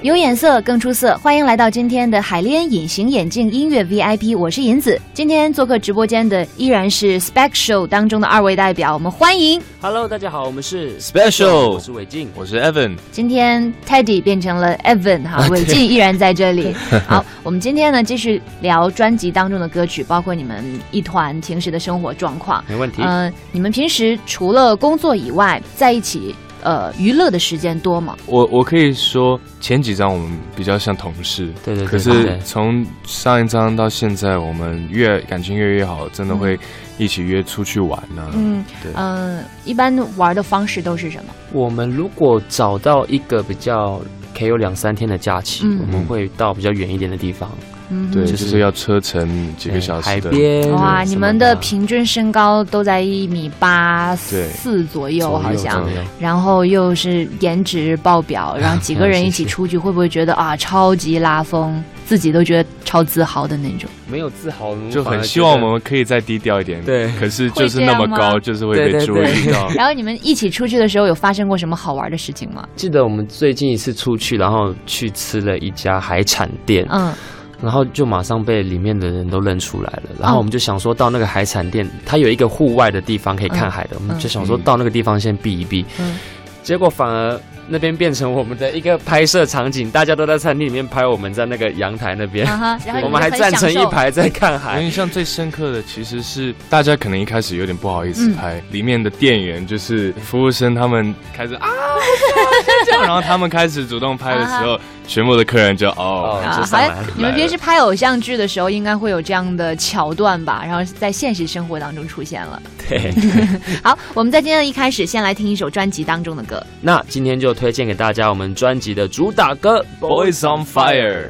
有眼色更出色，欢迎来到今天的海莲隐形眼镜音乐 VIP， 我是银子。今天做客直播间的依然是 Spec Show 当中的2位代表，我们欢迎。 Hello， 大家好，我们是 Special， 我是伟静， 我是 Evan。 今天 Teddy 变成了 Evan 哈，伟静依然在这里。好，我们今天呢继续聊专辑当中的歌曲，包括你们一团平时的生活状况。 没问题。 你们平时除了工作以外，在一起娱乐的时间多吗？ 我可以说前几张我们比较像同事， 对。 可是从上一张到现在，我们感情越好，真的会一起约出去玩啊。 一般玩的方式都是什么？ 我们如果找到一个比较可以有2-3天的假期，我们会到比比较远一点的地方。 对，就是要车程几个小时的海边。 哇，你们的平均身高都在1.84米左右，好像，然后又是颜值爆表，然后几个人一起出去，会不会觉得啊超级拉风，自己都觉得超自豪的那种？ 没有自豪， 就很希望我们可以再低调一点。对，可是就是那么高，就是会被注意到。 然后你们一起出去的时候，有发生过什么好玩的事情吗？ 记得我们最近一次出去，然后去吃了一家海产店。然后就马上被里面的人都认出来了，然后我们就想说到那个海产店，它有一个户外的地方可以看海的，我们就想说到那个地方先避一避，结果反而那边变成我们的一个拍摄场景，大家都在餐厅里面拍，我们在那个阳台那边，我们还站成一排在看海。 我印象最深刻的其实是大家可能一开始有点不好意思拍，里面的店员就是服务生，他们开始这样，然后他们开始主动拍的时候，全部的客人就上来。 你们平时拍偶像剧的时候，应该会有这样的桥段吧？然后在现实生活当中出现了。 对。 好，我们在今天的一开始先来听一首专辑当中的歌。 那今天就推荐给大家我们专辑的主打歌《 Boys on Fire》。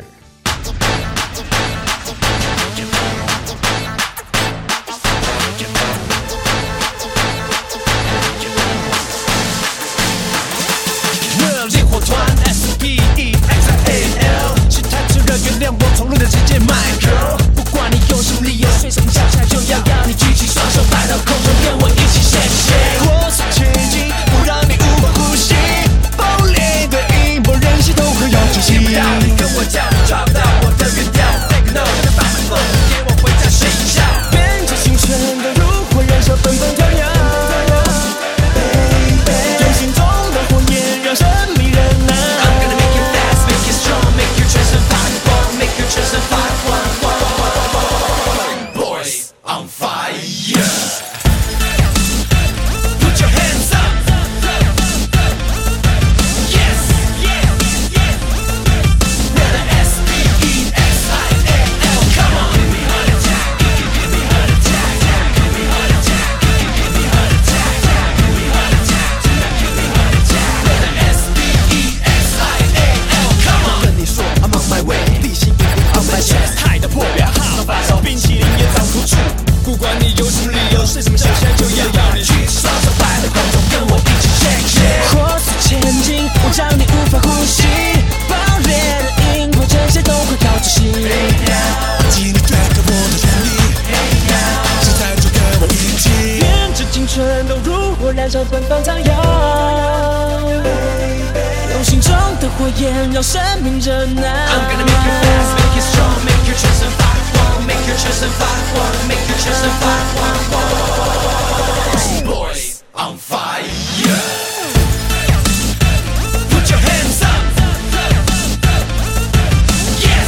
烈火团 SPEXIAL 是太炙热，原谅我闯入的直接麦克。不管你有什么理由，睡什么觉，现在就要你举起双手摆到空中，跟我一起 shake。火速前进，不让你无法呼吸。爆裂的音波，人心都会有惊喜。你跟我跳，抓不到我的原调。Take a note，跟把门封，给我回家睡一觉。变成星辰的如火，燃烧奔奔跳跃。人心中的火焰，让生命热闹。I'm gonna make it fast, make it strong, make your全身发光， make your全身发光。Boys on fire, put your hands up. Yes, we're the SPEXIAL. Come on, give me heart attack, give me heart attack, give me heart attack, give me heart attack, give me heart attack, give me heart attack. We're the SPEXIAL. Come on， 跟你说 I'm on my way， 地心引力 on my chest， 海的破表号发烧，冰淇淋也藏不住。不管你有什么理由，睡什么觉，现在就要你举起双手摆在空中，跟我一起 shake。火速前进，我让你无法呼吸。爆裂的音波，这些都会靠窒息。尽力对抗我的原力，现在就跟我一起。变着青春都如火燃烧，奔放徜徉。用心中的火焰，让生命热闹。I'm gonna make it fast, make it strong, make your 全身发光 ，make your 全身发光 ，make your 全身发光。Boys on fire, put your hands up. Yes,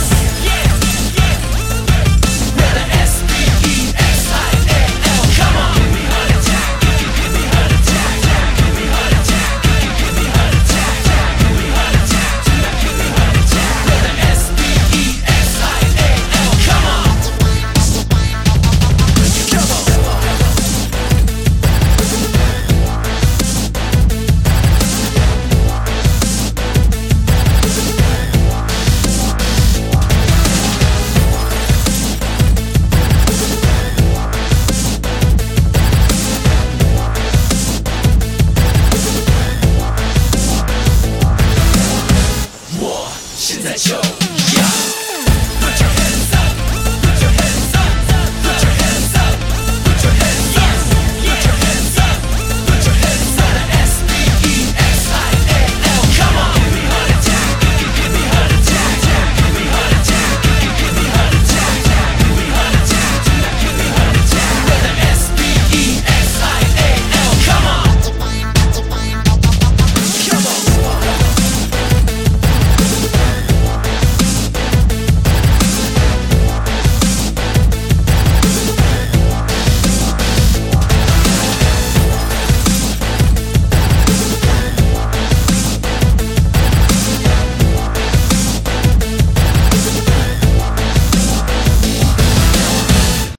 we're the SPEXIAL. Come on, give me heart attack, give me heart attack, give me heart attack, give me heart attack, give me heart attack, give me heart attack. We're the SPEXIAL. Come on, come on.